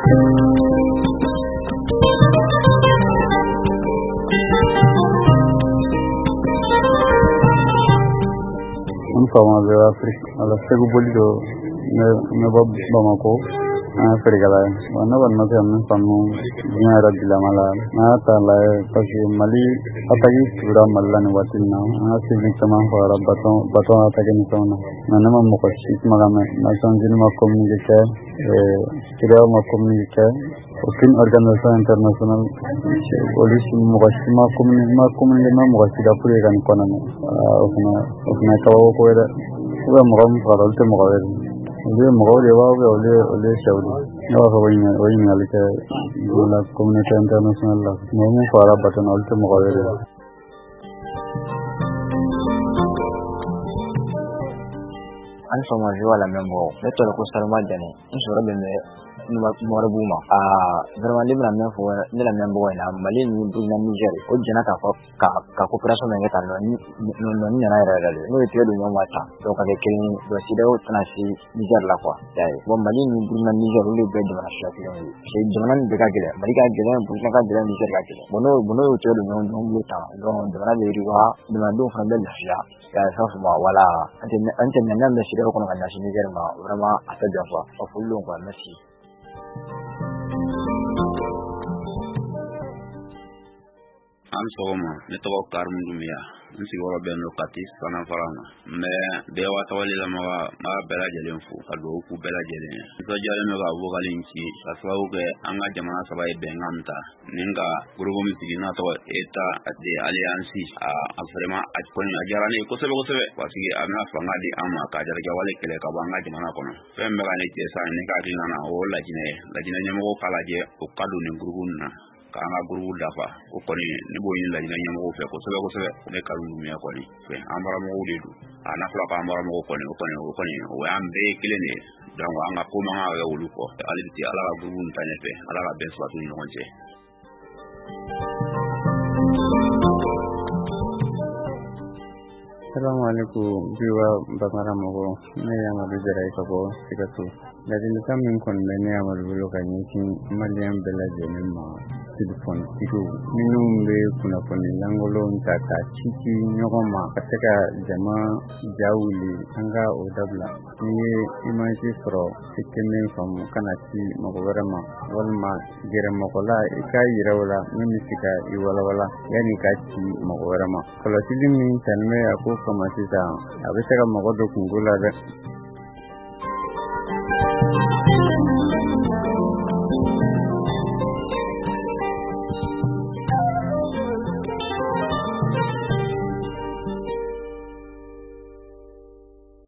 Fama de Afrique ala segu bolido ne Bamako Afrique la wana wana ke amen fanu dunia rabila mala na ta la kasi Mali atagi sura malla ne watina na sigi tama fara baton atagi ni tona na ma mo ko sit magame na sanjil ma communique kira ma communique aucune organisation internationale police mugashima communique ma mugashida pure kan kona ofna tawo ko era uga mugam farolte mugawel ole mugawle wa ole shawdi no ko woni alike la communauté internationale la mo fara baton olte mugawel an fama jiwa la membo ne to ko salma dane in sura be Morabuma vraiment ni la même fois ni la même boy na Mali ni Burkina Niger o jana ka coopération ngata no ni na ira no e tedo no mata donc avec kin do sido tanasi Niger la quoi dai bon Mali ni Burkina Niger o le be de na shaki no c'est jana ni ga gele Mali ga gele Burkina ga gele Niger ga gele bono e tedo no lota donc jana le riwa de na do fa bel ya ça ma voilà ante nan da sido ko na Niger ma vraiment à cette fois au fullo quoi merci. Am sogoma ne to Karum Dumia nsi woro ben lokati sana farana me de wa tawali la ma bela jelen fu ado ku bela jelen so jale me ga bo galinci asau ge anga jamana sabai benganta ninga gurugo mi sigina to eta de alliance a vraiment a koni ajarane ko sebe wasi amna fanga di amma ka jarga wale kele ka banga jamana kono fem me ga ne ke sa ne ka dinana o lajine nyamo kala je o kadu ne guruguna kanga guru dafa ko koni ne boyin la nyanya mo fe ko sebe ne kalu mi akoni fe ambara mo wudedu ana kula ka ambara mo koni o ambe kilene donc anga ko ma ga wulu ko aliti ala guru ntane fe ala ga ben swatu ni ngonje. Assalamu alaikum biwa bakara mo ne ya ma bijara ko ko sikatu ladin kamin kon ne ya ma bulo kanyi maliam belaje ne ma telefon tigo minum be kuna koni langolo ntaka chiki nyogoma kateka jama jawuli anga odabla ni image fro sikene fam kanati magobarama walma gere makola ikai rawla mimisika iwala yani kachi magobarama kala tilimi tanme ako kama sisa abisaka magodo kungula